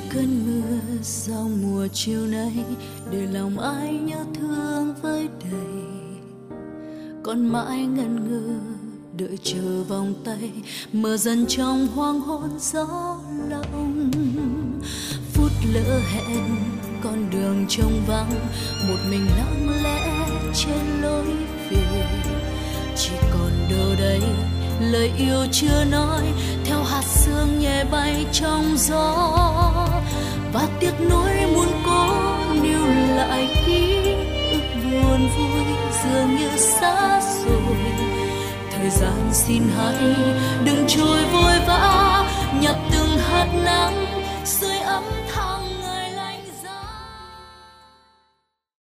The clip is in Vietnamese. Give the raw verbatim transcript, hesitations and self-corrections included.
cơn mưa giao mùa chiều nay, để lòng ai nhớ thương với đầy. Còn mãi ngần ngừ đợi chờ vòng tay, mờ dần trong hoàng hôn gió lộng. Phút lỡ hẹn con đường trông vắng, một mình lặng lẽ trên lối về. Chỉ còn đâu đây lời yêu chưa nói, theo hạt sương nhẹ bay trong gió. Và tiếc nuối muốn cố níu lại ký ức buồn vui dường như xa rồi. Thời gian xin hãy đừng trôi vội vã, nhặt từng hạt nắng